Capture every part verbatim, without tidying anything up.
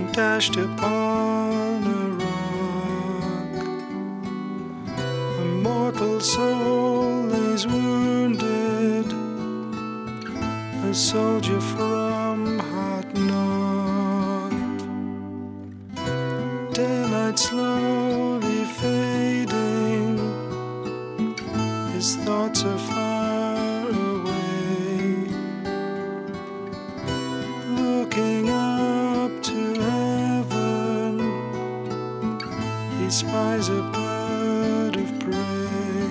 dashed upon a rock. A mortal soul lays wounded, a soldier from heart knocked. Daylight slowly fading, his thoughts are far away. Looking up to heaven, he spies a bird of prey.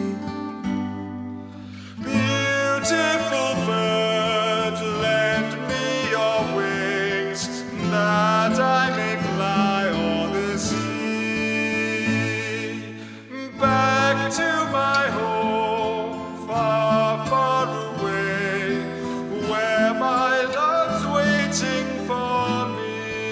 Beautiful bird, lend me your wings, that I may fly o'er the sea. Back to my home, far, far away, where my love's waiting for me.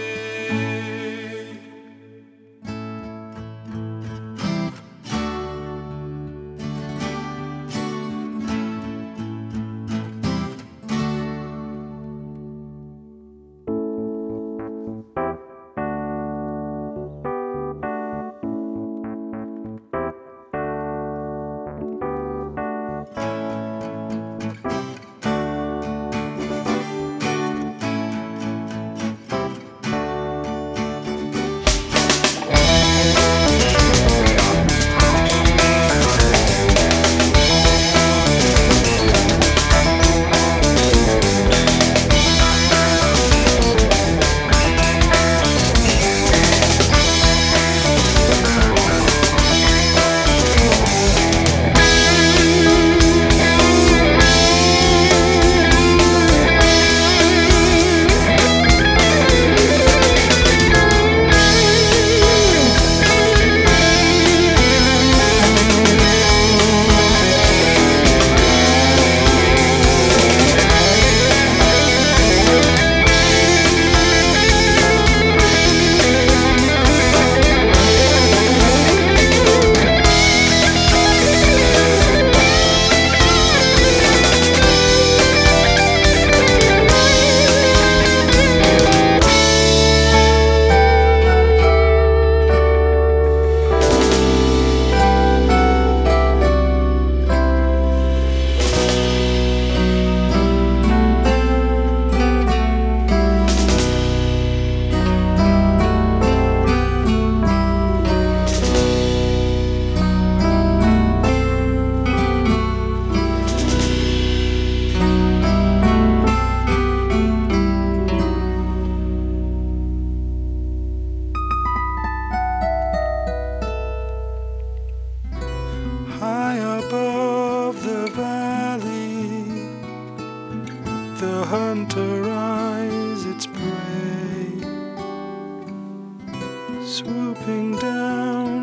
High above the valley, the hunter eyes its prey, swooping down